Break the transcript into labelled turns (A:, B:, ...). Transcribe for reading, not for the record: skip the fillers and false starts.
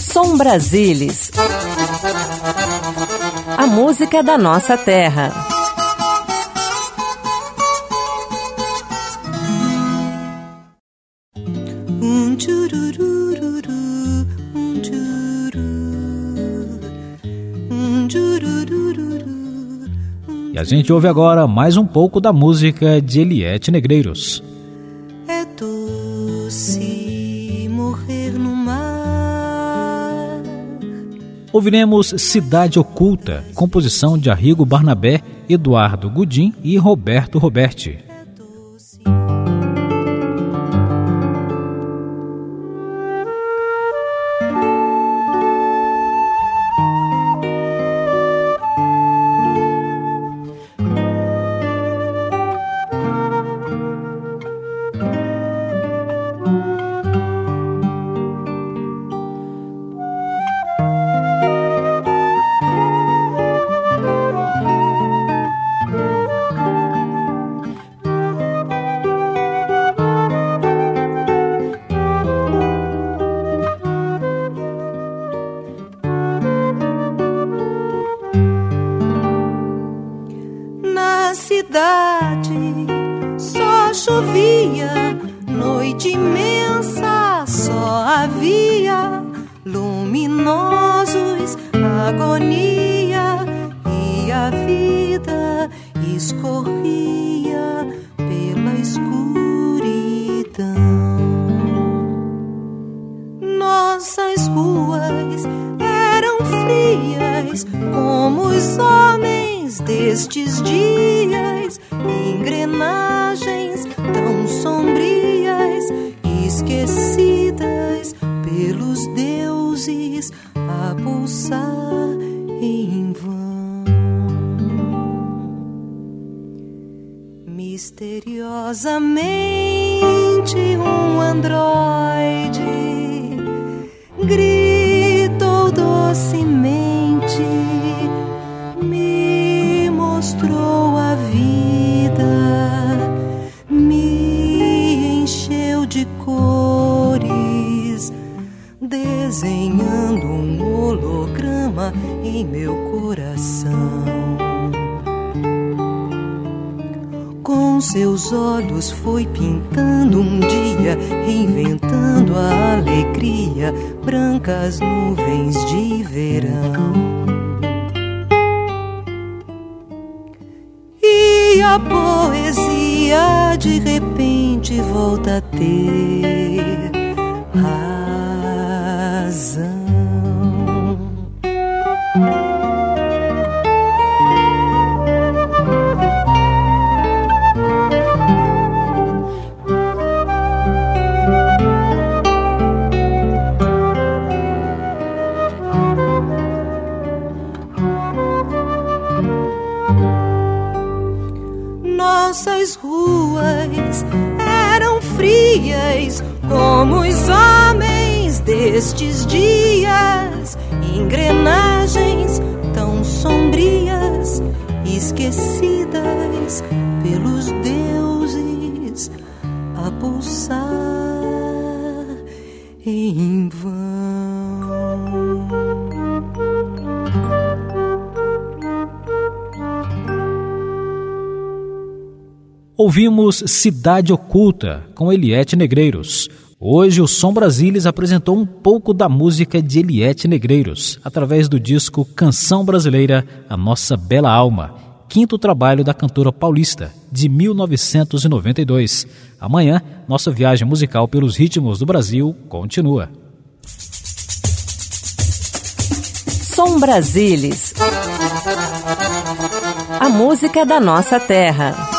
A: Som Brasilis. A música da nossa terra.
B: E a gente ouve agora mais um pouco da música de Eliette Negreiros.
C: É doce morrer no mar.
B: Ouviremos Cidade Oculta, composição de Arrigo Barnabé, Eduardo Gudim e Roberto Roberti.
C: Só chovia, noite imensa, só havia luminosos, agonia, e a vida escorria pela escuridão. Nossas ruas eram frias como os homens destes dias, engrenagens tão sombrias, esquecidas pelos deuses a pulsar em vão. Misteriosamente um androide gritou docemente, me mostrou a vida, me encheu de cores, desenhando um holograma em meu coração. Com seus olhos foi pintando um dia, reinventando a alegria, brancas nuvens de verão. E a poesia de repente volta a ter razão. Nossas ruas eram frias como os homens destes dias, engrenagens tão sombrias, esquecidas pelos deuses a pulsar em vão.
B: Ouvimos Cidade Oculta, com Eliette Negreiros. Hoje o Som Brasilis apresentou um pouco da música de Eliette Negreiros, através do disco Canção Brasileira, A Nossa Bela Alma, quinto trabalho da cantora paulista, de 1992. Amanhã, nossa viagem musical pelos ritmos do Brasil continua.
A: Som Brasilis. A música da nossa terra.